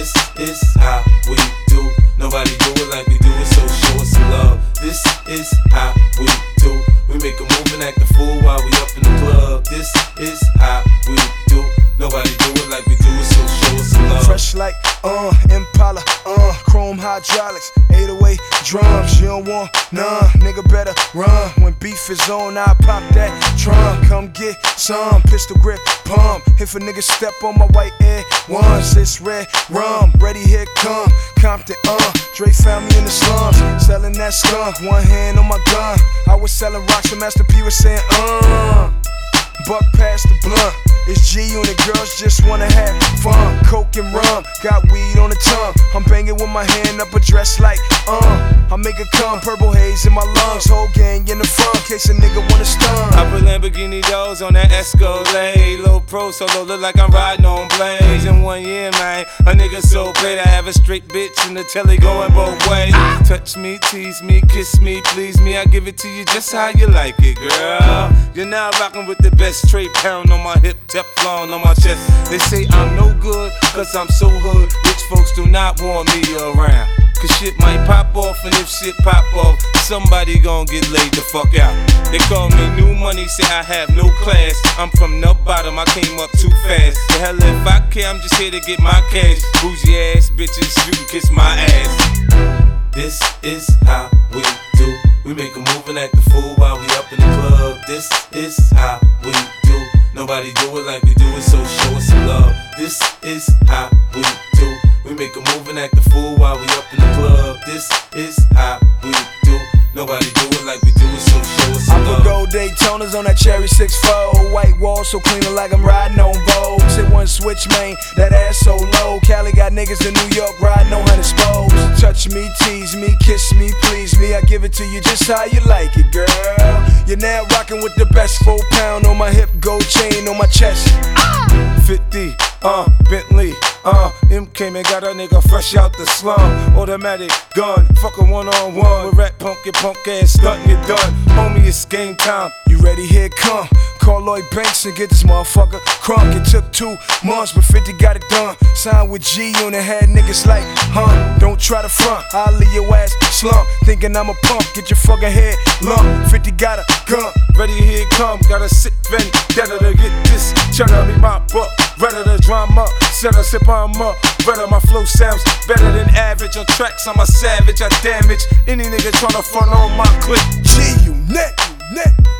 This is how we do. Nobody do it like we do it, so show us some love. This is how we do. We make a move and act a fool while we up in the club. This is how we do. Nobody do it like we do it, so show us some love. Fresh like Impala, chrome hydraulics, 808 drums. You don't want none, nigga better run. When beef is on, I pop that trunk. Come get some pistol grip pump. If a nigga step on my white Air Ones, it's red rum. Ready, here come Compton, Dre found me in the slums, selling that skunk. One hand on my gun. I was selling rocks when Master P was saying, buck past the blunt. It's G-Unit, girls just wanna have fun. Coke and rum, got weed on the tongue. I'm banging with my hand up a dress like, I make it come, purple haze in my lungs. Whole gang in the front, case a nigga wanna stun. I put Lamborghini doors on that Escalade. Low pro solo, look like I'm riding on blades. In 1 year, man, a nigga so paid. I have a straight bitch in the telly going both ways. Touch me, tease me, kiss me, please me. I give it to you just how you like it, girl. You're now rocking with the best. Straight pound on my hip, Teflon on my chest. They say I'm no good, cause I'm so hood. Rich folks do not want me around, cause shit might pop off, and if shit pop off, somebody gon' get laid the fuck out. They call me new money, say I have no class. I'm from the bottom, I came up too fast. The hell if I care, I'm just here to get my cash. Bougie ass bitches, you can kiss my ass. This is how we do. We make a move and act a fool while we up in the club. This is how we do. Nobody do it like we do it, so show us some love. This is how we do. We make a move and act a fool while we up in the club. This is how we do. Nobody do it like we do it, so show us some love. I put gold Daytonas on that cherry 6-4. White wall so clean like I'm riding on Vogue. Hit one switch, man, that ass so low. Cali got niggas in New York riding on 100 spokes. Touch me, tease me, kiss me, please me. I give it to you just how you like it, girl. You're now rocking with the best. 4 pound on my hip, gold chain on my chest. 50, Bentley, M came and got a nigga fresh out the slum. Automatic gun, fuckin' one-on-one. With rap punk, your punk ass stuntin', you done. Homie, it's game time. You ready? Here it come. Call Lloyd Banks and get this motherfucker crunk. It took 2 months, but 50 got it done. Signed with G-Unit, had niggas like, don't try to front, I'll leave your ass slump. Thinking I'm a punk, get your fucking head lump. 50 got a gun, ready, here it come. Got a sick vendetta to get this cheddar. Me my buck, redder the drama. Set a sip on up, redder my flow sounds better than average. On tracks, I'm a savage, I damage any nigga tryna front on my clip. G-Unit,